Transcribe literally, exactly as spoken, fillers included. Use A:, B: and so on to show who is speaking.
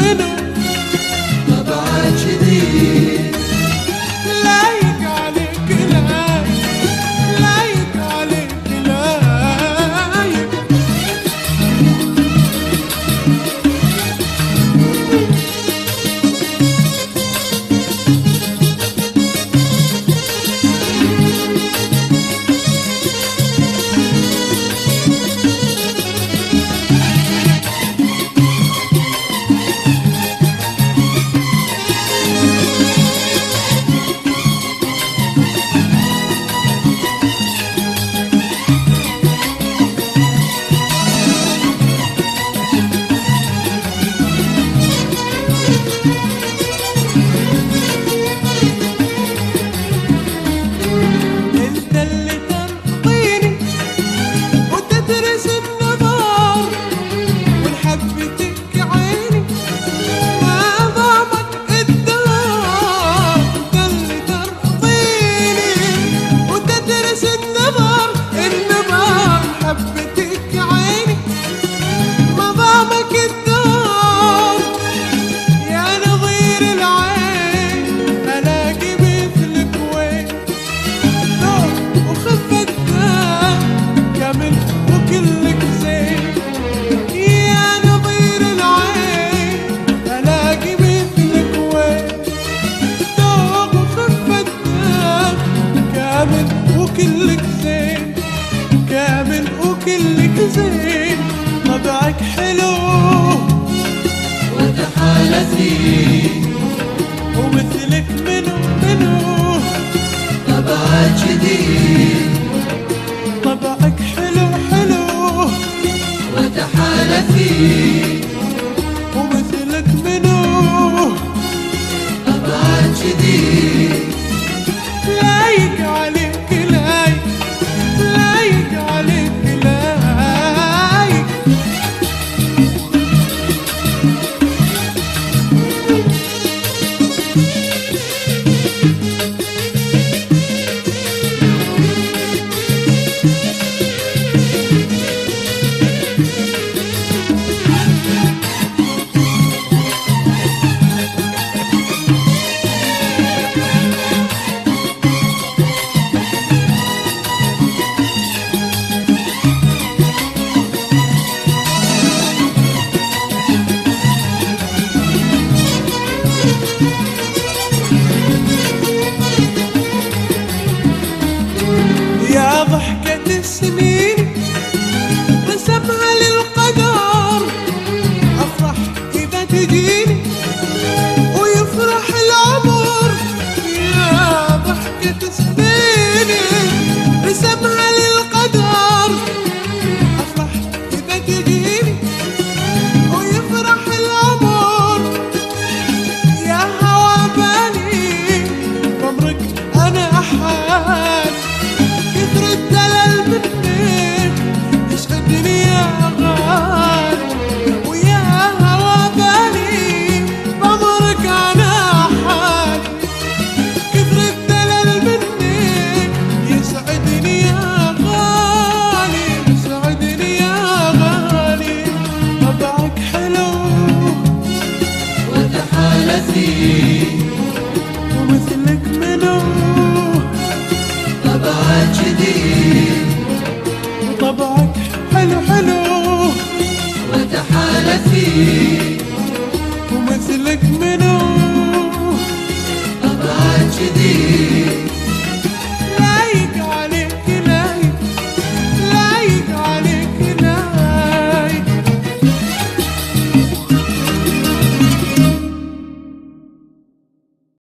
A: منه
B: طبعك جديد
A: لايق عليك لايق لايق عليك لايق وكلك زين كامل وكلك زين طبعك حلو
B: وتحالتي
A: ومثلك منو منو
B: طبعك جديد
A: طبعك حلو حلو
B: وتحالتي
A: ومثلك منو
B: طبعك جديد
A: لايق عليك لايق لايق عليك لايق يا ضحكة السنين رسمها للقدر أفرح إذا تجيني ويفرح العمر يا ضحكة السنين رسمها للقدر أفرح إذا تجيني ويفرح العمر يا هوا بالي بمرك أنا أحال كثر الدلال منك يشغلني يا غالي ويا هوا بالي بمرك انا حالي كثر الدلال منك يسعدني يا غالي يسعدني يا غالي طبعك حلو
B: وتحالتي
A: ومثلك منو
B: طبعك جديد
A: طبعك حلو حلو
B: وتحالتي
A: ومثلك منو